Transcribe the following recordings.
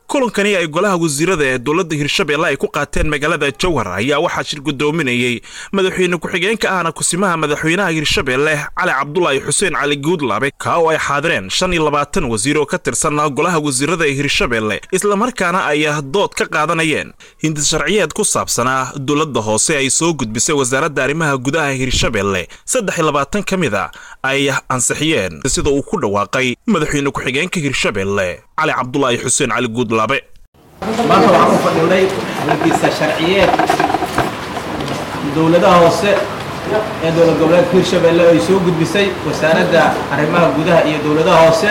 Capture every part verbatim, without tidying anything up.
kulankani ay golaha wasiirada ee dowladda Hirshabelle ay ku qaateen magaalada Jowhar ayaa waxaa shir gudoominayay madaxweyne ku-xigeenka ahna kusimaha madaxweynaha Hirshabelle Cali Cabdullaahi Xuseen Cali Guudlaabe ka oo ay xaadireen shan iyo labaatan wasiir oo ka tirsan golaha wasiirada ee Hirshabelle isla markaana ay dood ka qaadanayeen hindis sharciyeed ku saabsanaa dowladda hoose ay soo gudbisay wasaaradda arrimaha gudaha Hirshabelle saddex iyo labaatan kamida ay ansixiyeen sida uu ku dhawaaqay madaxweyne ku-xigeenka Hirshabelle Cali Cabdullaahi Xuseen Cali Guudlaabe maanta waxaan u fadhinay hindis sharciyeed dowladda hoose ee dowlad goboleedka Hirshabelle ay soo gudbisay wasaaradda arrimaha gudaha iyo dowladda hoose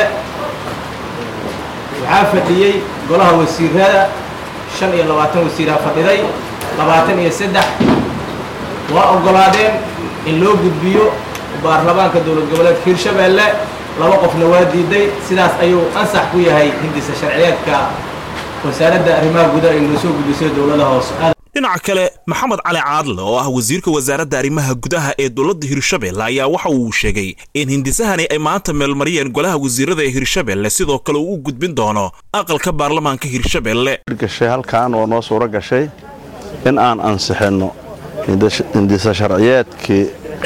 waxaa fadhiyay golaha wasiirada shan iyo labaatan wasiir fadhiday labaatan iyo saddex waa ogolaadeen in loo gudbiyo baarlamaanka dowlad goboleedka Hirshabelle laba qofna waa diiday sidaas ayuu ansax ku yahay hindis sharciyeedka wasaaradda arrimaha gudaha ee loo soo gudbisay dowladda hoose. dhinaca kale Maxamed Cali Caadle oo ah wasiirka wasaaradda arrimaha gudaha ee dowladda Hirshabelle ayaa waxa uu sheegay in hindisahani ay maanta meel mariyeen golaha wasiirada ee Hirshabelle sidoo kale uu u gudbin doono aqalka baarlamaanka Hirshabelle. gashay halkaan oo noo suura gashay in aan ansixino hindis sharciyeedkii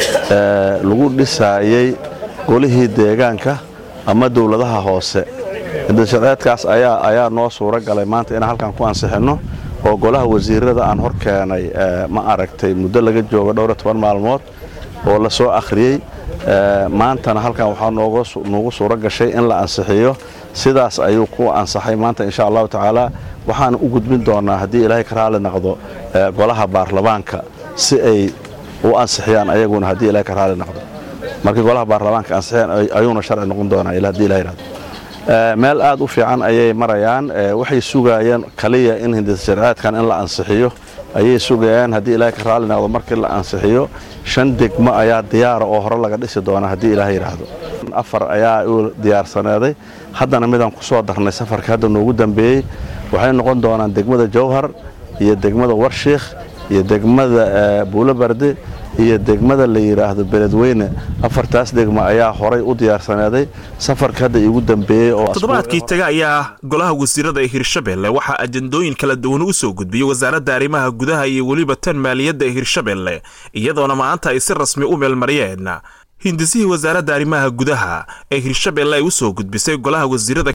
lagu dhisaayay golihii deegaanka ama dowladaha hoose. hindis sharciyeedkaas ayaa ayaa noo suura galay maanta in halkaan ku ansixino oo golaha wasiirada aan hor keenay ma aragtay muddo laga joogo dhowr iyo toban maalmood oo la soo akhriyay maantana halkan waxaa noogu noogu suura gashay in la ansixiyo sidaas ayuu ku ansaxay maanta insha Allah taala waxaan u gudbin doonaa hadii Ilaahay ka raali noqdo golaha baarlamaanka si ay u ansixiyaan ayaguna hadii Ilaahay ka raali noqdo markii golaha baarlamaanka ansixiyaan ayuuna sharci noqon doonaa ilaa hadii Ilaahay raado meel aad u fiican ayay marayaan waxay sugayaan kaliya in hindis sharciyeedkan in la ansixiyo ayay sugayaan hadii Ilaahay ka raali noqdo markii la ansixiyo shan degmo ayaa diyaar oo hore laga dhisi doona hadii Ilaahay raado afar ayaa u diyaarsanaaday haddana midaan ku soo darnay safarka hadda noogu dambeeyay waxay noqon doonaan degmada Jowhar iyo degmada Warshiikh iyo degmada Buulabarde iyo degmada la yiraahdo Beledweyne afartaas degmo ayaa horay u diyaarsanaaday safarka hadda ugu dambeeyay oo toddobaadkii taga ayaa golaha wasiirada ee Hirshabelle waxa ajandooyin kala duwan u soo gudbiyay wasaaradda arrimaha gudaha iyo waliba tan maaliyadda ee Hirshabelle iyadoona maanta ay si rasmi u meel mariyeen hindisihii wasaaradda arrimaha gudaha ee Hirshabelle ay u soo gudbisay golaha wasiirada